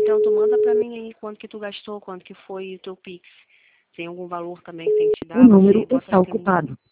Então, tu manda pra mim aí quanto que tu gastou, quanto que foi o teu Pix. Tem algum valor também que tem que te O dar? número Você bota está assim, ocupado.